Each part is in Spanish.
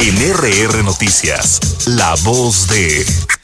En RR Noticias, la voz de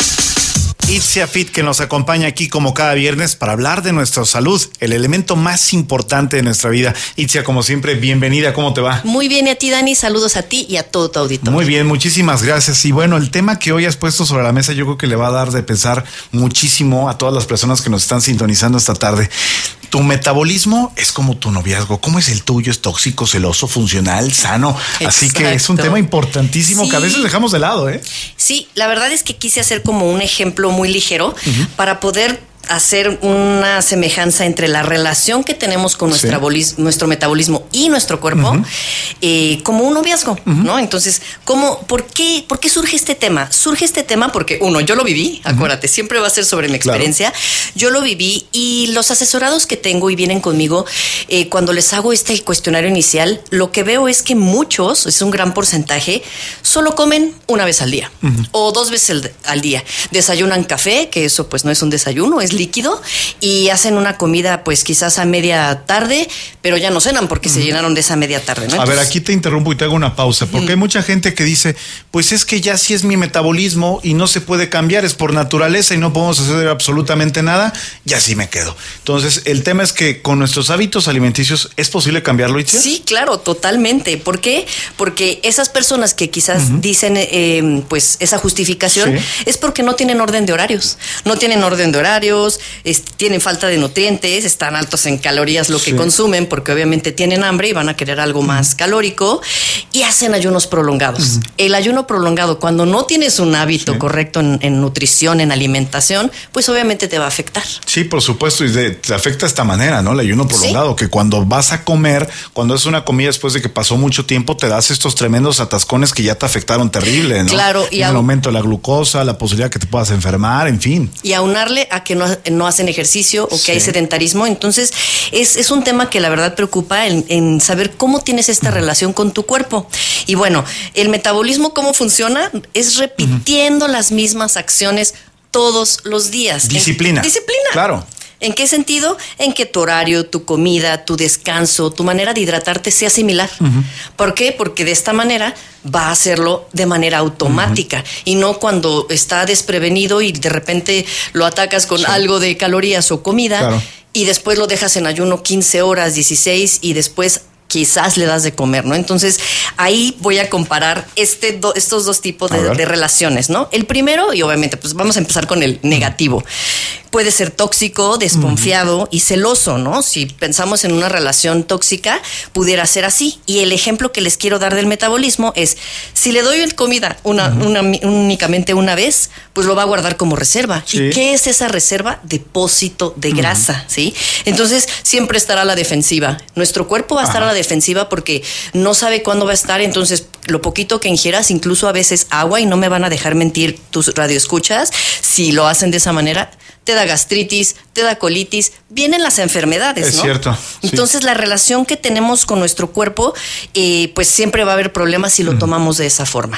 Itzia Fit, que nos acompaña aquí como cada viernes para hablar de nuestra salud, el elemento más importante de nuestra vida. Itzia, como siempre, bienvenida, ¿cómo te va? Muy bien, y a ti, Dani, saludos a ti y a todo tu auditorio. Muy bien, muchísimas gracias. Y bueno, el tema que hoy has puesto sobre la mesa yo creo que le va a dar de pensar muchísimo a todas las personas que nos están sintonizando esta tarde. Tu metabolismo es como tu noviazgo. ¿Cómo es el tuyo? ¿Es tóxico, celoso, funcional, sano? Exacto. Así que es un tema importantísimo que a veces dejamos de lado, ¿eh? Sí, la verdad es que quise hacer como un ejemplo muy ligero para poder hacer una semejanza entre la relación que tenemos con nuestro metabolismo y nuestro cuerpo, como un noviazgo, ¿no? Entonces, ¿por qué surge este tema? Surge este tema porque, uno, yo lo viví, acuérdate, siempre va a ser sobre mi experiencia. Claro. Yo lo viví y los asesorados que tengo y vienen conmigo, cuando les hago este cuestionario inicial, lo que veo es que muchos, es un gran porcentaje, solo comen una vez al día o 2 veces al día. Desayunan café, que eso pues no es un desayuno, es líquido, y hacen una comida pues quizás a media tarde, pero ya no cenan porque se llenaron de esa media tarde, ¿no? Entonces, a ver, aquí te interrumpo y te hago una pausa, porque hay mucha gente que dice, pues es que ya sí es mi metabolismo y no se puede cambiar, es por naturaleza y no podemos hacer absolutamente nada, y así me quedo. Entonces, el tema es que con nuestros hábitos alimenticios, ¿es posible cambiarlo, Itzia? Sí, claro, totalmente. ¿Por qué? Porque esas personas que quizás dicen pues esa justificación es porque no tienen orden de horarios. No tienen orden de horarios, tienen falta de nutrientes, están altos en calorías lo que consumen, porque obviamente tienen hambre y van a querer algo más calórico, y hacen ayunos prolongados. El ayuno prolongado, cuando no tienes un hábito correcto en nutrición, en alimentación, pues obviamente te va a afectar. Sí, por supuesto, y te afecta de esta manera, ¿no? El ayuno prolongado, que cuando vas a comer, cuando es una comida después de que pasó mucho tiempo, te das estos tremendos atascones que ya te afectaron terrible, ¿no? Claro. Y el aumento de la glucosa, la posibilidad que te puedas enfermar, en fin. Y aunarle a que no hacen ejercicio o que hay sedentarismo. Entonces es un tema que la verdad preocupa en saber cómo tienes esta relación con tu cuerpo. Y bueno, el metabolismo, ¿cómo funciona? Es repitiendo las mismas acciones todos los días. Disciplina. Disciplina. Claro. ¿En qué sentido? En que tu horario, tu comida, tu descanso, tu manera de hidratarte sea similar. ¿Por qué? Porque de esta manera va a hacerlo de manera automática y no cuando está desprevenido y de repente lo atacas con algo de calorías o comida y después lo dejas en ayuno 15 horas, 16 y después quizás le das de comer, ¿no? Entonces, ahí voy a comparar estos dos tipos de relaciones, ¿no? El primero, y obviamente, pues vamos a empezar con el negativo. Puede ser tóxico, desconfiado y celoso, ¿no? Si pensamos en una relación tóxica, pudiera ser así. Y el ejemplo que les quiero dar del metabolismo es, si le doy comida únicamente una vez, pues lo va a guardar como reserva. ¿Y qué es esa reserva? Depósito de grasa, ¿sí? Entonces, siempre estará a la defensiva. Nuestro cuerpo va a estar a la defensiva porque no sabe cuándo va a estar, entonces lo poquito que ingieras, incluso a veces agua, y no me van a dejar mentir tus radioescuchas, si lo hacen de esa manera, te da gastritis, te da colitis, vienen las enfermedades, ¿no? Es cierto. Entonces la relación que tenemos con nuestro cuerpo, pues siempre va a haber problemas si lo tomamos de esa forma.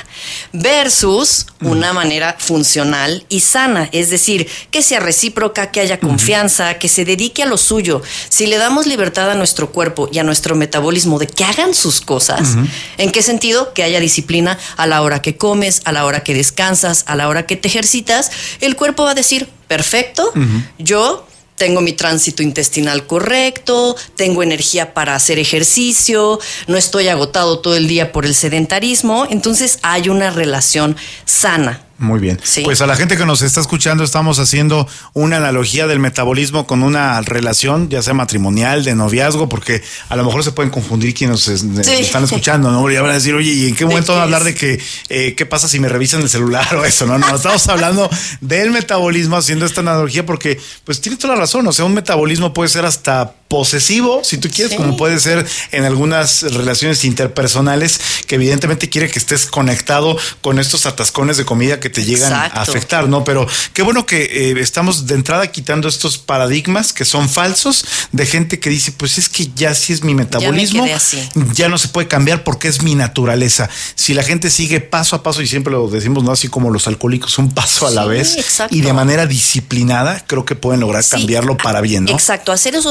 Versus una manera funcional y sana, es decir, que sea recíproca, que haya confianza, que se dedique a lo suyo. Si le damos libertad a nuestro cuerpo y a nuestro metabolismo de que hagan sus cosas, ¿en qué sentido? Que haya disciplina a la hora que comes, a la hora que descansas, a la hora que te ejercitas, el cuerpo va a decir, perfecto, yo tengo mi tránsito intestinal correcto, tengo energía para hacer ejercicio, no estoy agotado todo el día por el sedentarismo, entonces hay una relación sana. Muy bien. Sí. Pues a la gente que nos está escuchando estamos haciendo una analogía del metabolismo con una relación, ya sea matrimonial, de noviazgo, porque a lo mejor se pueden confundir quienes están escuchando, ¿no? Y van a decir, oye, ¿y en qué momento van a hablar de que qué pasa si me revisan el celular o eso? No, estamos hablando del metabolismo haciendo esta analogía porque pues tiene toda la razón, o sea, un metabolismo puede ser hasta posesivo, si tú quieres, como puede ser en algunas relaciones interpersonales, que evidentemente quiere que estés conectado con estos atascones de comida que te llegan a afectar, ¿no? Pero qué bueno que estamos de entrada quitando estos paradigmas que son falsos de gente que dice, pues es que ya sí es mi metabolismo, ya no se puede cambiar porque es mi naturaleza. Si la gente sigue paso a paso, y siempre lo decimos, ¿no? Así como los alcohólicos, un paso a la vez, y de manera disciplinada, creo que pueden lograr cambiarlo para bien, ¿no? Exacto, hacer esos cambios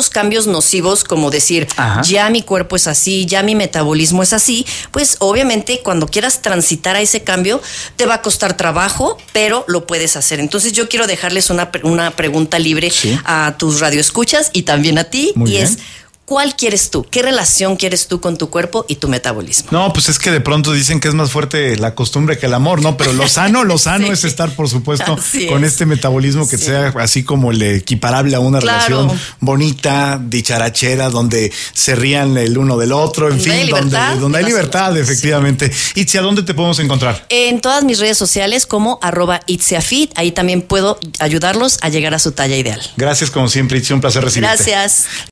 efectos nocivos como decir, ya mi cuerpo es así, ya mi metabolismo es así, pues obviamente cuando quieras transitar a ese cambio te va a costar trabajo, pero lo puedes hacer. Entonces yo quiero dejarles una pregunta libre a tus radioescuchas y también a ti. Muy bien. Es, ¿cuál quieres tú? ¿Qué relación quieres tú con tu cuerpo y tu metabolismo? No, pues es que de pronto dicen que es más fuerte la costumbre que el amor, ¿no? Pero lo sano es estar, por supuesto, con este metabolismo que sea así como el equiparable a una relación bonita, dicharachera, donde se rían el uno del otro, en fin, donde hay libertad, efectivamente. Itzi, ¿a dónde te podemos encontrar? En todas mis redes sociales como @ItziaFit. Ahí también puedo ayudarlos a llegar a su talla ideal. Gracias, como siempre, Itzi, un placer recibirte. Gracias.